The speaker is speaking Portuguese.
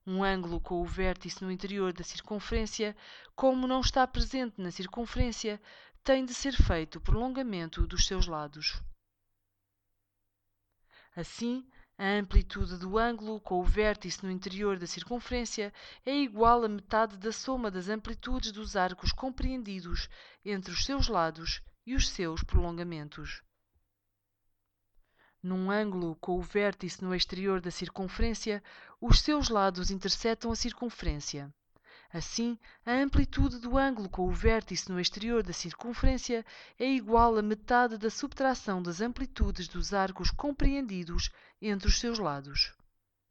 Um ângulo com o vértice no interior da circunferência, como não está presente na circunferência, tem de ser feito o prolongamento dos seus lados. Assim, a amplitude do ângulo com o vértice no interior da circunferência é igual à metade da soma das amplitudes dos arcos compreendidos entre os seus lados e os seus prolongamentos. Num ângulo com o vértice no exterior da circunferência, os seus lados intersetam a circunferência. Assim, a amplitude do ângulo com o vértice no exterior da circunferência é igual à metade da subtração das amplitudes dos arcos compreendidos entre os seus lados.